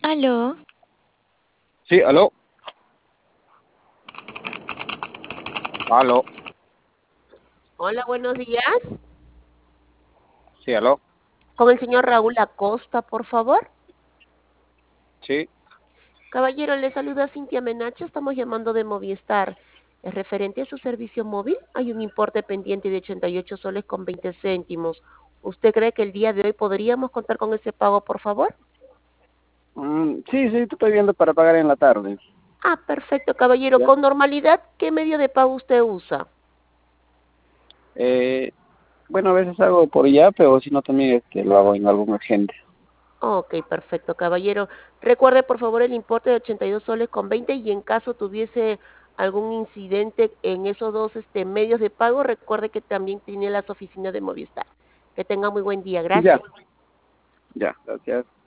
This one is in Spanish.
Aló, Sí, aló, aló, Hola, buenos días. sí, aló, Con el señor Raúl Acosta, por favor. sí, Caballero, le saluda Cintia Menacho. Estamos llamando de Movistar. Es referente a su servicio móvil. Hay un importe pendiente de 88 soles con 20 céntimos. ¿Usted cree que el día de hoy podríamos contar con ese pago, por favor? sí, sí, te estoy viendo para pagar en la tarde. Ah, perfecto, caballero. ¿Ya? Con normalidad, ¿qué medio de pago usted usa? Eh, bueno, a veces hago por ya, pero si no también lo hago en algún agente. Ok, perfecto, caballero. Recuerde, por favor, el importe de 82 soles con 20 y en caso tuviese algún incidente en esos dos medios de pago, recuerde que también tiene las oficinas de Movistar. Que tenga muy buen día. Ya, Gracias. ya, gracias.